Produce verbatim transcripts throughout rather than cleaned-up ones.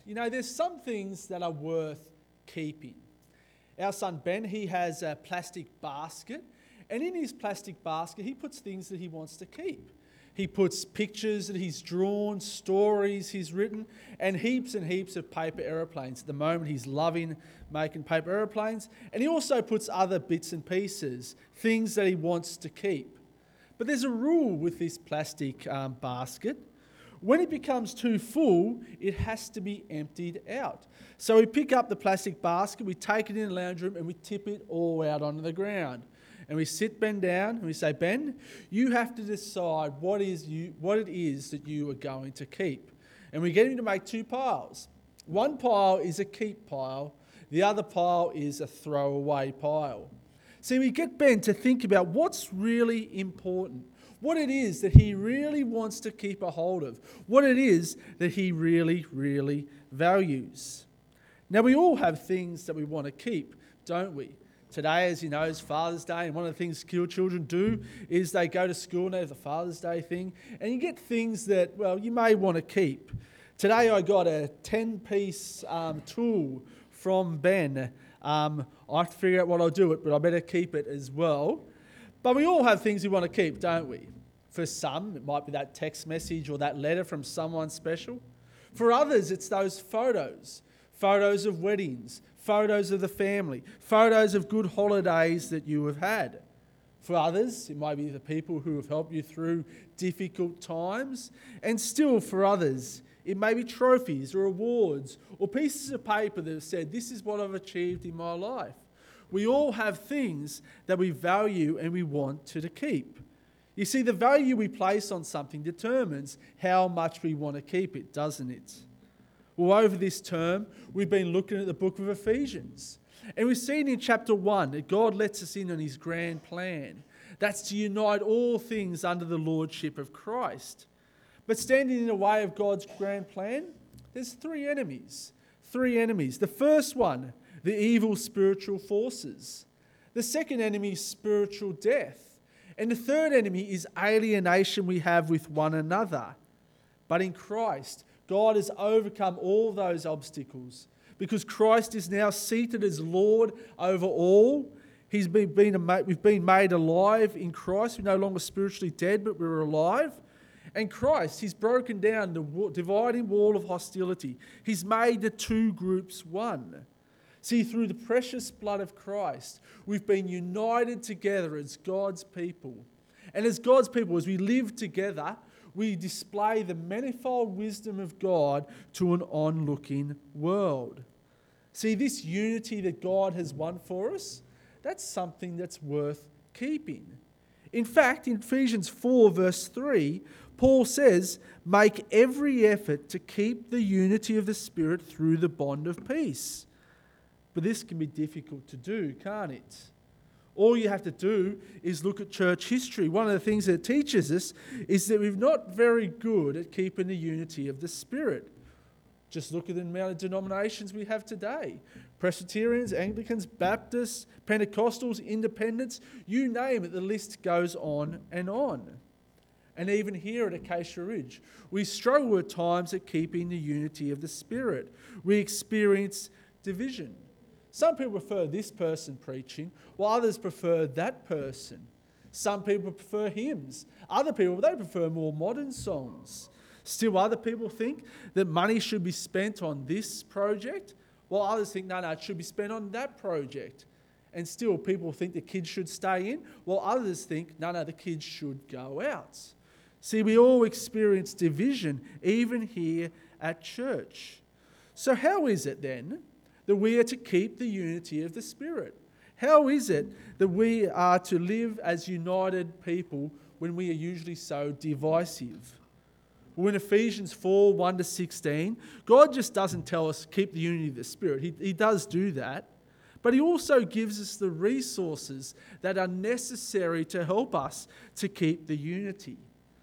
you know, there's some things that are worth keeping. Our son Ben, he has a plastic basket, and in his plastic basket, he puts things that he wants to keep. He puts pictures that he's drawn, stories he's written, and heaps and heaps of paper aeroplanes. At the moment, he's loving making paper aeroplanes, and he also puts other bits and pieces, things that he wants to keep. But there's a rule with this plastic um, basket. When it becomes too full, it has to be emptied out. So we pick up the plastic basket, we take it in the lounge room, and we tip it all out onto the ground. And we sit Ben down and we say, Ben, you have to decide what is you what it is that you are going to keep. And we get him to make two piles. One pile is a keep pile. The other pile is a throwaway pile. See, we get Ben to think about what's really important, what it is that he really wants to keep a hold of, what it is that he really, really values. Now, we all have things that we want to keep, don't we? Today, as you know, is Father's Day, and one of the things school children do is they go to school and they have the Father's Day thing, and you get things that, well, you may want to keep. Today I got a ten-piece um, tool from Ben. Um, I have to figure out what I'll do with it, but I better keep it as well. But we all have things we want to keep, don't we? For some, it might be that text message or that letter from someone special. For others, it's those photos. Photos of weddings, photos of the family, photos of good holidays that you have had. For others, it might be the people who have helped you through difficult times. And still for others, it may be trophies or awards or pieces of paper that have said, this is what I've achieved in my life. We all have things that we value and we want to keep. You see, the value we place on something determines how much we want to keep it, doesn't it? Well, over this term, we've been looking at the book of Ephesians. And we've seen in chapter one that God lets us in on his grand plan. That's to unite all things under the lordship of Christ. But standing in the way of God's grand plan, there's three enemies. Three enemies. The first one, the evil spiritual forces. The second enemy is spiritual death. And the third enemy is alienation we have with one another. But in Christ, God has overcome all those obstacles because Christ is now seated as Lord over all. He's been, been, we've been made alive in Christ. We're no longer spiritually dead, but we're alive. And Christ, he's broken down the dividing wall of hostility. He's made the two groups one. See, through the precious blood of Christ, we've been united together as God's people. And as God's people, as we live together, we display the manifold wisdom of God to an onlooking world. See, this unity that God has won for us, that's something that's worth keeping. In fact, in Ephesians four verse three, Paul says, make every effort to keep the unity of the Spirit through the bond of peace. But this can be difficult to do, can't it? All you have to do is look at church history. One of the things that it teaches us is that we're not very good at keeping the unity of the Spirit. Just look at the amount of denominations we have today. Presbyterians, Anglicans, Baptists, Pentecostals, Independents, you name it, the list goes on and on. And even here at Acacia Ridge, we struggle at times at keeping the unity of the Spirit. We experience division. Some people prefer this person preaching, while others prefer that person. Some people prefer hymns. Other people, they prefer more modern songs. Still other people think that money should be spent on this project, while others think, no, no, it should be spent on that project. And still people think the kids should stay in, while others think, no, no, the kids should go out. See, we all experience division, even here at church. So how is it then that we are to keep the unity of the Spirit? How is it that we are to live as united people when we are usually so divisive? Well, in Ephesians four, one to sixteen, God just doesn't tell us keep the unity of the Spirit. He, he does do that. But he also gives us the resources that are necessary to help us to keep the unity.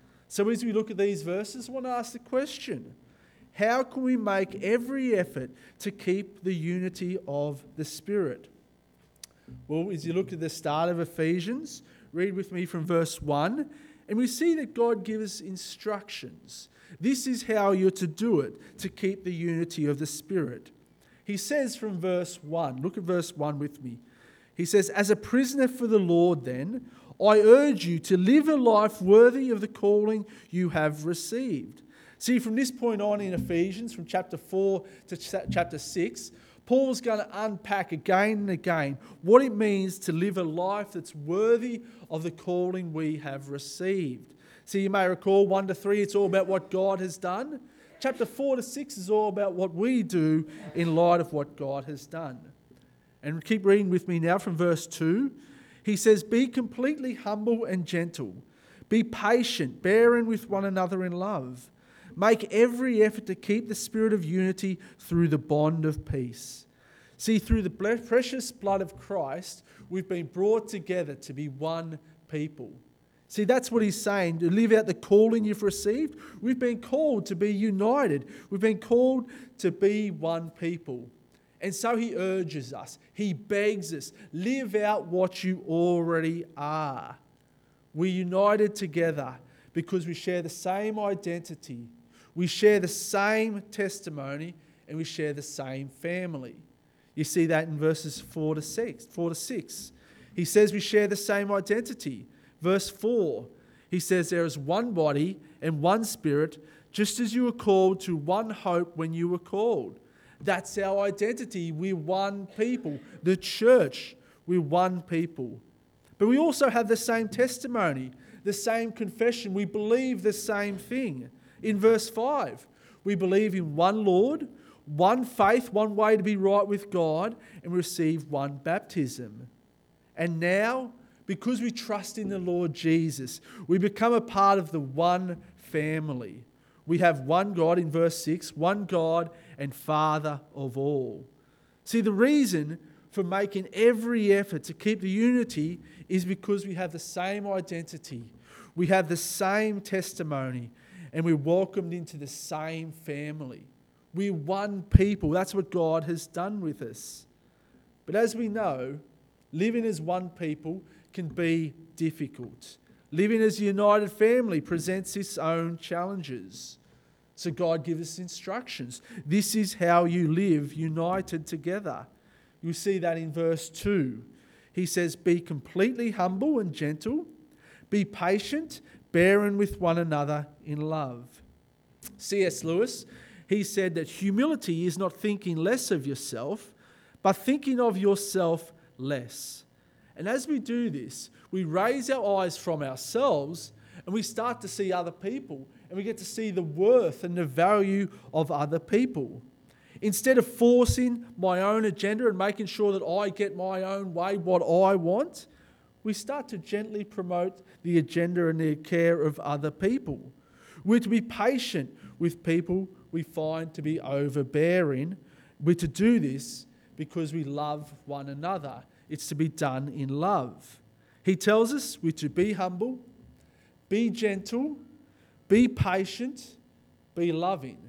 So as we look at these verses, I want to ask the question, how can we make every effort to keep the unity of the Spirit? Well, as you look at the start of Ephesians, read with me from verse one. And we see that God gives us instructions. This is how you're to do it, to keep the unity of the Spirit. He says from verse one, look at verse one with me. He says, as a prisoner for the Lord then, I urge you to live a life worthy of the calling you have received. See, from this point on in Ephesians, from chapter four to ch- chapter six, Paul's going to unpack again and again what it means to live a life that's worthy of the calling we have received. See, you may recall one to three, it's all about what God has done. Chapter four to six is all about what we do in light of what God has done. And keep reading with me now from verse two. He says, be completely humble and gentle. Be patient, bearing with one another in love. Make every effort to keep the spirit of unity through the bond of peace. See, through the precious blood of Christ, we've been brought together to be one people. See, that's what he's saying, to live out the calling you've received. We've been called to be united. We've been called to be one people. And so he urges us, he begs us, live out what you already are. We're united together because we share the same identity. We share the same testimony and we share the same family. You see that in verses four to six. Four to six. He says we share the same identity. Verse four, he says there is one body and one spirit, just as you were called to one hope when you were called. That's our identity. We're one people. The church, we're one people. But we also have the same testimony, the same confession. We believe the same thing. In verse five, we believe in one Lord, one faith, one way to be right with God, and receive one baptism. And now, because we trust in the Lord Jesus, we become a part of the one family. We have one God in verse six, one God and Father of all. See, the reason for making every effort to keep the unity is because we have the same identity. We have the same testimony and we're welcomed into the same family. We're one people. That's what God has done with us. But as we know, living as one people can be difficult. Living as a united family presents its own challenges. So God gives us instructions. This is how you live united together. You see that in verse two. He says, be completely humble and gentle. Be patient, bearing with one another in love. C S Lewis, he said that humility is not thinking less of yourself, but thinking of yourself less. And as we do this, we raise our eyes from ourselves and we start to see other people and we get to see the worth and the value of other people. Instead of forcing my own agenda and making sure that I get my own way, what I want, we start to gently promote the agenda and the care of other people. We're to be patient with people we find to be overbearing. We're to do this because we love one another. It's to be done in love. He tells us we're to be humble, be gentle, be patient, be loving.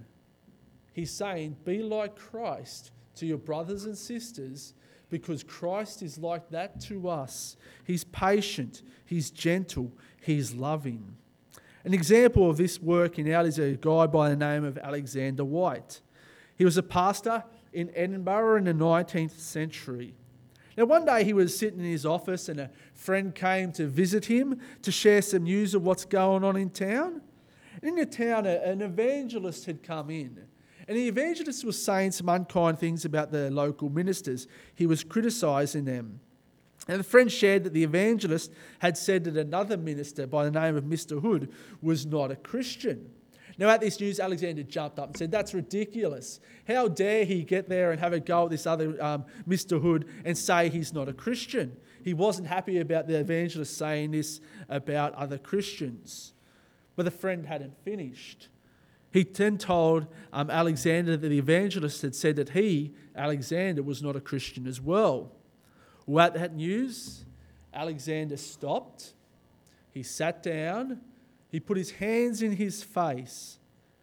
He's saying, be like Christ to your brothers and sisters because Christ is like that to us. He's patient, he's gentle, he's loving. An example of this working out is a guy by the name of Alexander White. He was a pastor in Edinburgh in the nineteenth century. Now, one day he was sitting in his office and a friend came to visit him to share some news of what's going on in town. And in the town, an evangelist had come in. And the evangelist was saying some unkind things about the local ministers. He was criticising them. And the friend shared that the evangelist had said that another minister by the name of Mister Hood was not a Christian. Now, at this news, Alexander jumped up and said, that's ridiculous. How dare he get there and have a go at this other um, Mister Hood and say he's not a Christian? He wasn't happy about the evangelist saying this about other Christians. But the friend hadn't finished. He then told um, Alexander that the evangelist had said that he, Alexander, was not a Christian as well. Well, at that news, Alexander stopped. He sat down. He put his hands in his face.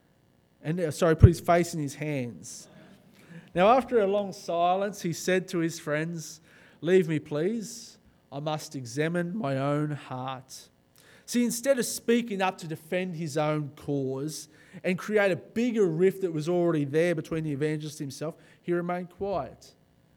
And uh, sorry, put his face in his hands. Now, after a long silence, he said to his friends, leave me, please. I must examine my own heart. See, instead of speaking up to defend his own cause and create a bigger rift that was already there between the evangelist himself, he remained quiet.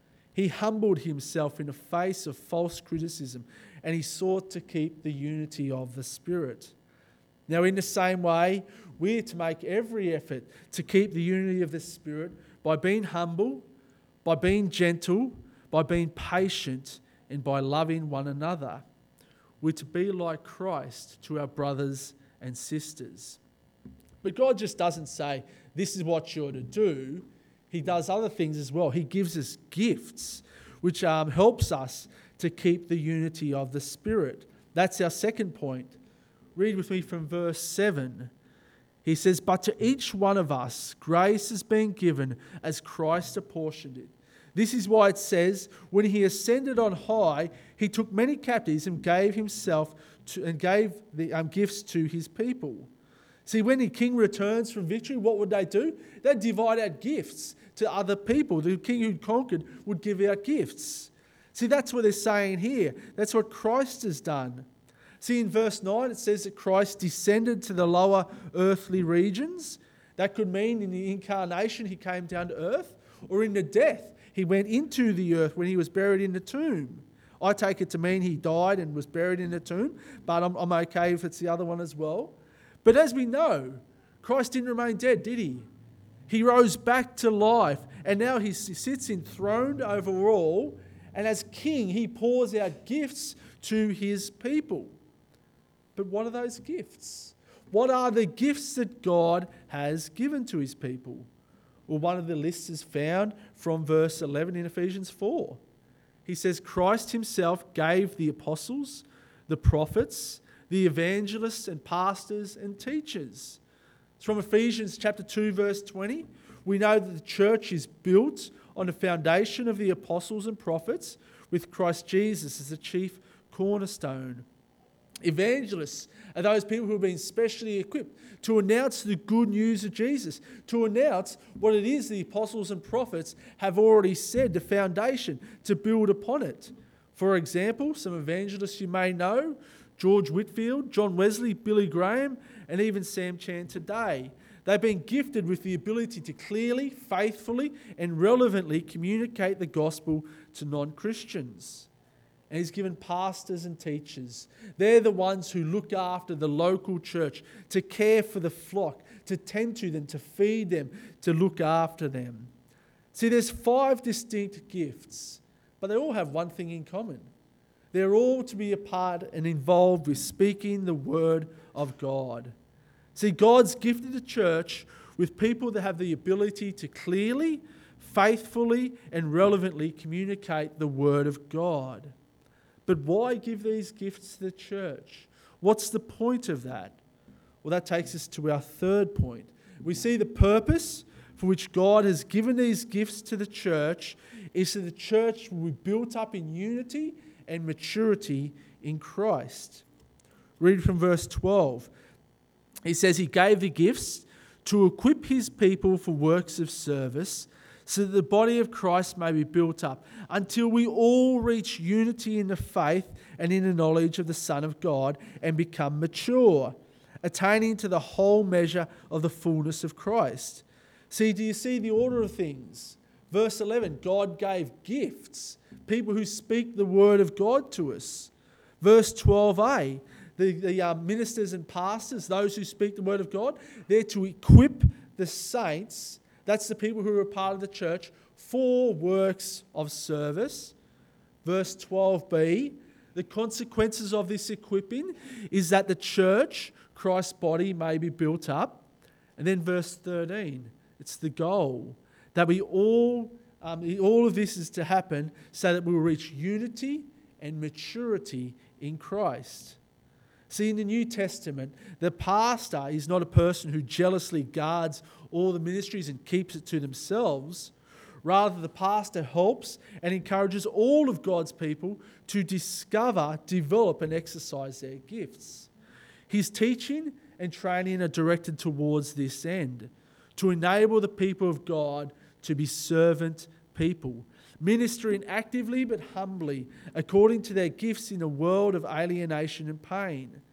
He humbled himself in the face of false criticism, and he sought to keep the unity of the Spirit. Now, in the same way, we're to make every effort to keep the unity of the Spirit by being humble, by being gentle, by being patient, and by loving one another. We're to be like Christ to our brothers and sisters. But God just doesn't say, this is what you're to do. He does other things as well. He gives us gifts, which um, helps us to keep the unity of the Spirit. That's our second point. Read with me from verse seven. He says, but to each one of us, grace has been given as Christ apportioned it. This is why it says, when he ascended on high, he took many captives and gave himself to, and gave the um, gifts to his people. See, when the king returns from victory, what would they do? They'd divide out gifts to other people. The king who conquered would give out gifts. See, that's what they're saying here. That's what Christ has done. See, in verse nine, it says that Christ descended to the lower earthly regions. That could mean in the incarnation, he came down to earth, or in the death, he went into the earth when he was buried in the tomb. I take it to mean he died and was buried in the tomb, but I'm, I'm okay if it's the other one as well. But as we know, Christ didn't remain dead, did he? He rose back to life, and now he sits enthroned over all, and as king, he pours out gifts to his people. But what are those gifts? What are the gifts that God has given to his people? Well, one of the lists is found from verse eleven in Ephesians four. He says, Christ himself gave the apostles, the prophets, the evangelists and pastors and teachers. It's from Ephesians chapter two, verse twenty. We know that the church is built on the foundation of the apostles and prophets, with Christ Jesus as the chief cornerstone. Evangelists are those people who have been specially equipped to announce the good news of Jesus, to announce what it is the apostles and prophets have already said, the foundation to build upon it. For example, some evangelists you may know, George Whitfield, John Wesley, Billy Graham, and even Sam Chan today. They've been gifted with the ability to clearly, faithfully, and relevantly communicate the gospel to non-Christians. And he's given pastors and teachers. They're the ones who look after the local church, to care for the flock, to tend to them, to feed them, to look after them. See, there's five distinct gifts, but they all have one thing in common. They're all to be a part and involved with speaking the word of God. See, God's gifted the church with people that have the ability to clearly, faithfully, and relevantly communicate the word of God. But why give these gifts to the church? What's the point of that? Well, that takes us to our third point. We see the purpose for which God has given these gifts to the church is so the church will be built up in unity and maturity in Christ. Read from verse twelve. He says, he gave the gifts to equip his people for works of service, so that the body of Christ may be built up until we all reach unity in the faith and in the knowledge of the Son of God and become mature, attaining to the whole measure of the fullness of Christ. See, do you see the order of things? Verse eleven, God gave gifts, people who speak the word of God to us. Verse twelve a, the, the uh, ministers and pastors, those who speak the word of God, they're to equip the saints. That's the people who are a part of the church for works of service. Verse twelve b, the consequences of this equipping is that the church, Christ's body, may be built up. And then verse thirteen, it's the goal that we all, um, all of this is to happen so that we will reach unity and maturity in Christ. See, in the New Testament, the pastor is not a person who jealously guards all the ministries and keeps it to themselves. Rather, the pastor helps and encourages all of God's people to discover, develop, and exercise their gifts. His teaching and training are directed towards this end, to enable the people of God to be servant people, ministering actively but humbly according to their gifts in a world of alienation and pain.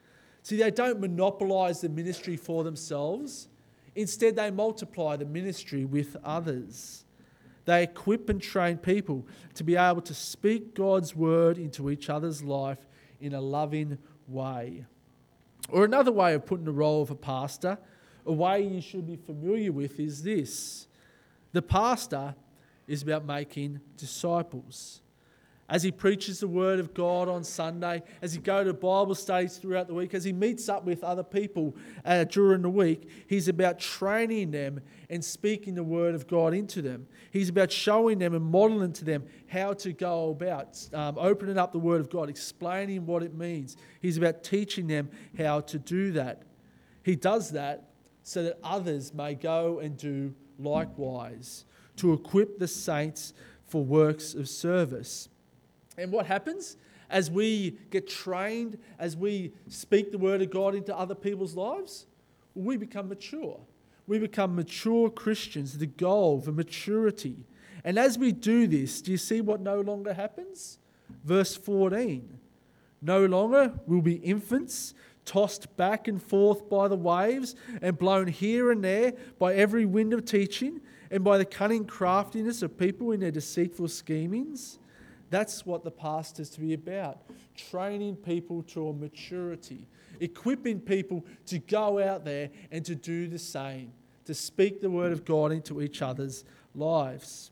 See, they don't monopolise the ministry for themselves. Instead, they multiply the ministry with others. They equip and train people to be able to speak God's word into each other's life in a loving way. Or another way of putting the role of a pastor, a way you should be familiar with, is this. The pastor is about making disciples. As he preaches the word of God on Sunday, as he goes to Bible studies throughout the week, as he meets up with other people uh, during the week, he's about training them and speaking the word of God into them. He's about showing them and modeling to them how to go about um, opening up the word of God, explaining what it means. He's about teaching them how to do that. He does that so that others may go and do likewise, to equip the saints for works of service. And what happens as we get trained, as we speak the word of God into other people's lives? Well, we become mature. We become mature Christians, the goal for maturity. And as we do this, do you see what no longer happens? Verse fourteen. No longer will be infants, tossed back and forth by the waves and blown here and there by every wind of teaching and by the cunning craftiness of people in their deceitful schemings. That's what the pastor's to be about, training people to a maturity, equipping people to go out there and to do the same, to speak the word of God into each other's lives.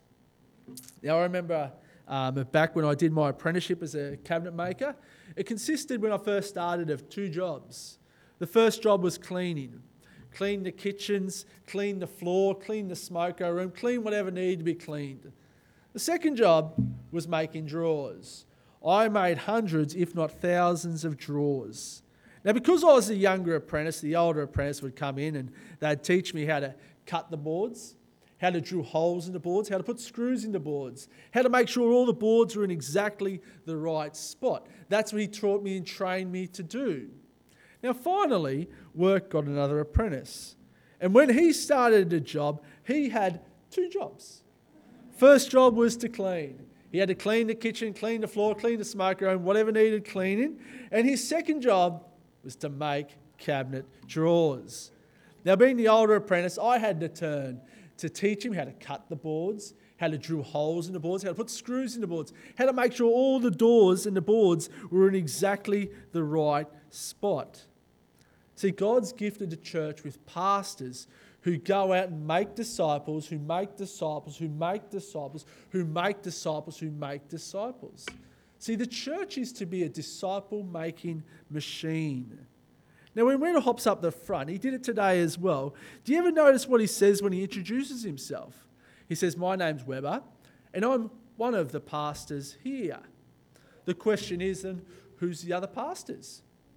Now, I remember um, back when I did my apprenticeship as a cabinet maker, it consisted, when I first started, of two jobs. The first job was cleaning. Clean the kitchens, clean the floor, clean the smoker room, clean whatever needed to be cleaned. The second job was making drawers. I made hundreds, if not thousands, of drawers. Now, because I was a younger apprentice, the older apprentice would come in and they'd teach me how to cut the boards, how to drill holes in the boards, how to put screws in the boards, how to make sure all the boards were in exactly the right spot. That's what he taught me and trained me to do. Now, finally, work got another apprentice. And when he started the job, he had two jobs. First job was to clean. He had to clean the kitchen, clean the floor, clean the smoker room, whatever needed cleaning. And his second job was to make cabinet drawers. Now, being the older apprentice, I had to turn to teach him how to cut the boards, how to drill holes in the boards, how to put screws in the boards, how to make sure all the doors and the boards were in exactly the right spot. See, God's gifted the church with pastors who go out and make disciples, who make disciples, who make disciples, who make disciples, who make disciples. See, the church is to be a disciple-making machine. Now, when Rena hops up the front, he did it today as well. Do you ever notice what he says when he introduces himself? He says, "My name's Weber, and I'm one of the pastors here." The question is then, who's the other pastors?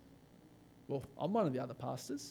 Well, I'm one of the other pastors.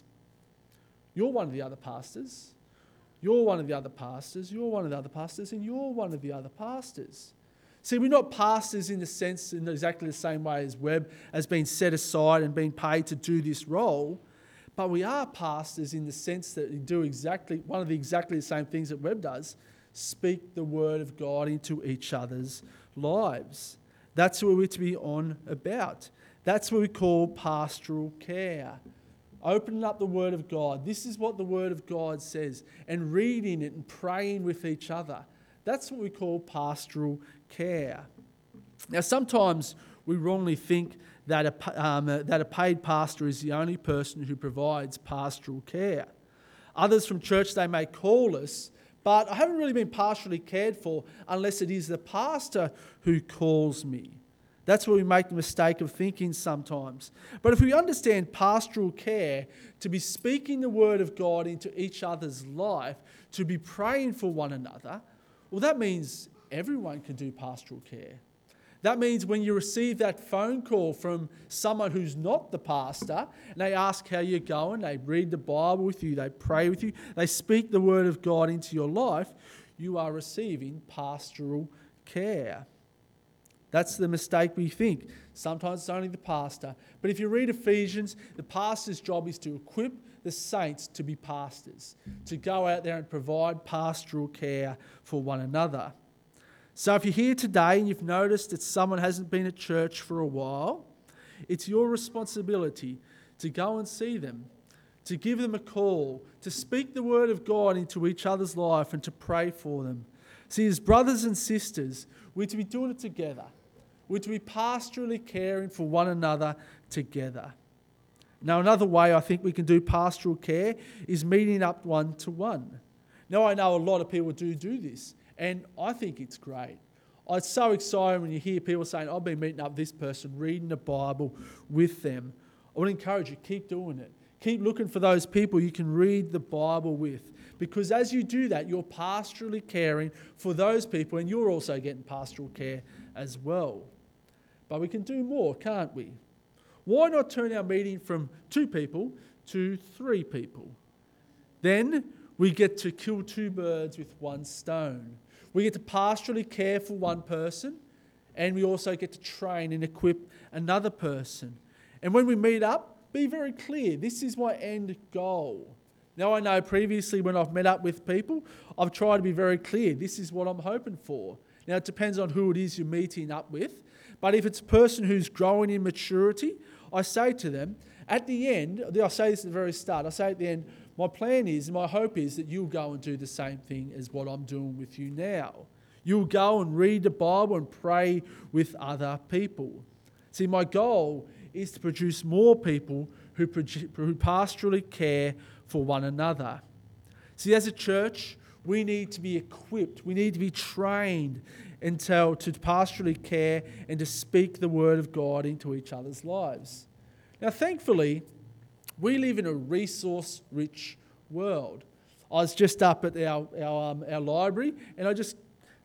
You're one of the other pastors. You're one of the other pastors. You're one of the other pastors. And you're one of the other pastors. See, we're not pastors in the sense, in exactly the same way as Webb has been set aside and been paid to do this role. But we are pastors in the sense that we do exactly one of the exactly the same things that Webb does. Speak the word of God into each other's lives. That's what we're to be on about. That's what we call pastoral care. Opening up the Word of God. This is what the Word of God says. And reading it and praying with each other. That's what we call pastoral care. Now, sometimes we wrongly think that a, um, that a paid pastor is the only person who provides pastoral care. Others from church, they may call us, but I haven't really been pastorally cared for unless it is the pastor who calls me. That's where we make the mistake of thinking sometimes. But if we understand pastoral care to be speaking the word of God into each other's life, to be praying for one another, well, that means everyone can do pastoral care. That means when you receive that phone call from someone who's not the pastor, and they ask how you're going, they read the Bible with you, they pray with you, they speak the word of God into your life, you are receiving pastoral care. That's the mistake we think. Sometimes it's only the pastor. But if you read Ephesians, the pastor's job is to equip the saints to be pastors, to go out there and provide pastoral care for one another. So if you're here today and you've noticed that someone hasn't been at church for a while, it's your responsibility to to go and see them, to give them a call, to speak the word of God into each other's life and to pray for them. See, as brothers and sisters, we're to be doing it together. We're to be pastorally caring for one another together. Now, another way I think we can do pastoral care is meeting up one-to-one. Now, I know a lot of people do do this, and I think it's great. It's so exciting when you hear people saying, I've been meeting up with this person, reading the Bible with them. I would encourage you, keep doing it. Keep looking for those people you can read the Bible with. Because as you do that, you're pastorally caring for those people, and you're also getting pastoral care as well. But we can do more, can't we? Why not turn our meeting from two people to three people? Then we get to kill two birds with one stone. We get to pastorally care for one person, and we also get to train and equip another person. And when we meet up, be very clear. This is my end goal. Now, I know previously when I've met up with people, I've tried to be very clear. This is what I'm hoping for. Now, it depends on who it is you're meeting up with. But if it's a person who's growing in maturity, I say to them, at the end, I say this at the very start, I say at the end, my plan is, my hope is that you'll go and do the same thing as what I'm doing with you now. You'll go and read the Bible and pray with other people. See, my goal is to produce more people who, produ- who pastorally care for one another. See, as a church, we need to be equipped, we need to be trained until to pastorally care and to speak the word of God into each other's lives. Now, thankfully, we live in a resource-rich world. I was just up at our our, um, our library, and I just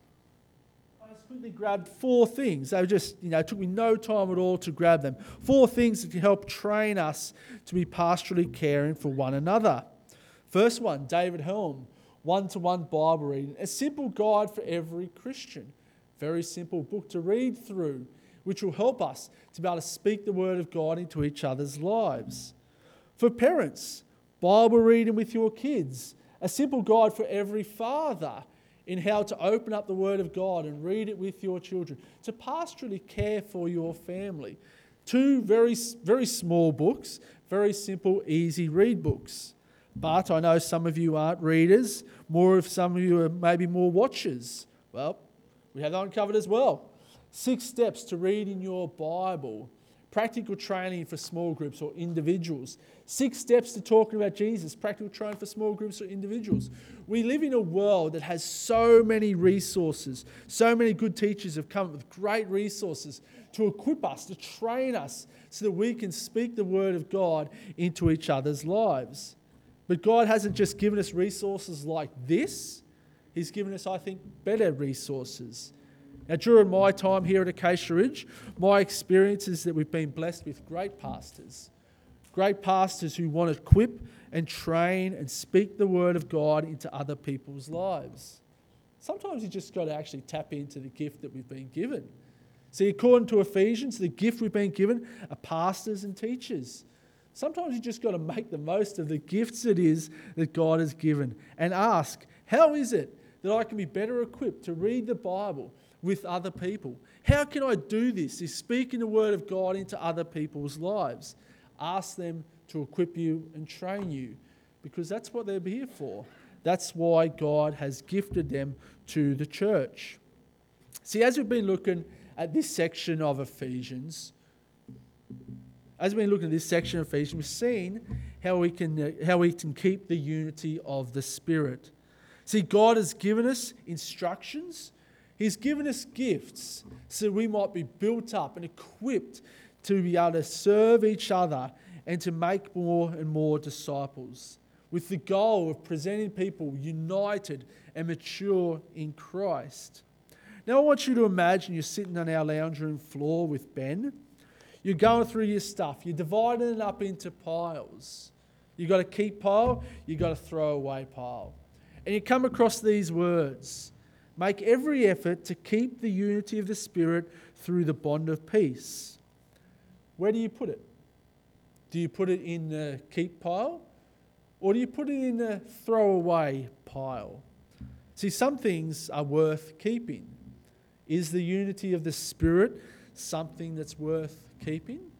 I just quickly grabbed four things. They were just, you know, it took me no time at all to grab them. Four things that can help train us to be pastorally caring for one another. First one, David Helm, one-to-one Bible reading, a simple guide for every Christian. Very simple book to read through, which will help us to be able to speak the word of God into each other's lives. For parents, Bible reading with your kids, a simple guide for every father in how to open up the word of God and read it with your children, to pastorally care for your family. Two very, very small books, very simple, easy read books. But I know some of you aren't readers, more of some of you are maybe more watchers. Well, we have that one covered as well. Six steps to reading your Bible. Practical training for small groups or individuals. Six steps to talking about Jesus. Practical training for small groups or individuals. We live in a world that has so many resources. So many good teachers have come up with great resources to equip us, to train us, so that we can speak the word of God into each other's lives. But God hasn't just given us resources like this. He's given us, I think, better resources. Now, during my time here at Acacia Ridge, my experience is that we've been blessed with great pastors. Great pastors who want to equip and train and speak the word of God into other people's lives. Sometimes you just got to actually tap into the gift that we've been given. See, according to Ephesians, the gift we've been given are pastors and teachers. Sometimes you just got to make the most of the gifts it is that God has given and ask, how is it that I can be better equipped to read the Bible with other people? How can I do this? Is speaking the word of God into other people's lives. Ask them to equip you and train you, because that's what they're here for. That's why God has gifted them to the church. See, as we've been looking at this section of Ephesians, as we've been looking at this section of Ephesians, we've seen how we can uh, how we can keep the unity of the Spirit. See, God has given us instructions. He's given us gifts so we might be built up and equipped to be able to serve each other and to make more and more disciples, with the goal of presenting people united and mature in Christ. Now, I want you to imagine you're sitting on our lounge room floor with Ben. You're going through your stuff. You're dividing it up into piles. You've got a keep pile. You've got a throw away pile. And you come across these words. Make every effort to keep the unity of the Spirit through the bond of peace. Where do you put it? Do you put it in the keep pile? Or do you put it in the throw away pile? See, some things are worth keeping. Is the unity of the Spirit something that's worth keeping?